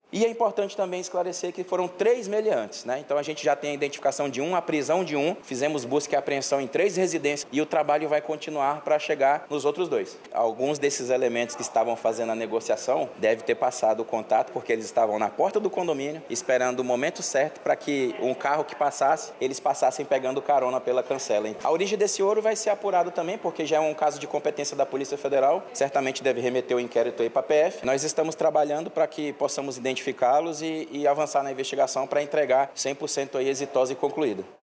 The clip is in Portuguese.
E é importante também esclarecer que foram 3 meliantes, né? Então a gente já tem a identificação de um, a prisão de um, fizemos busca e apreensão em 3 residências e o trabalho vai continuar para chegar nos outros 2. Alguns desses elementos que estavam fazendo a negociação devem ter passado o contato porque eles estavam na porta do condomínio esperando o momento certo para que um carro que passasse, eles passassem pegando carona pela cancela. A origem desse ouro vai ser apurado também porque já é um caso de competência da Polícia Federal, certamente deve remeter o inquérito aí para a PF. Nós estamos trabalhando para que possamos identificá-los e avançar na investigação para entregar 100% aí exitosa e concluída.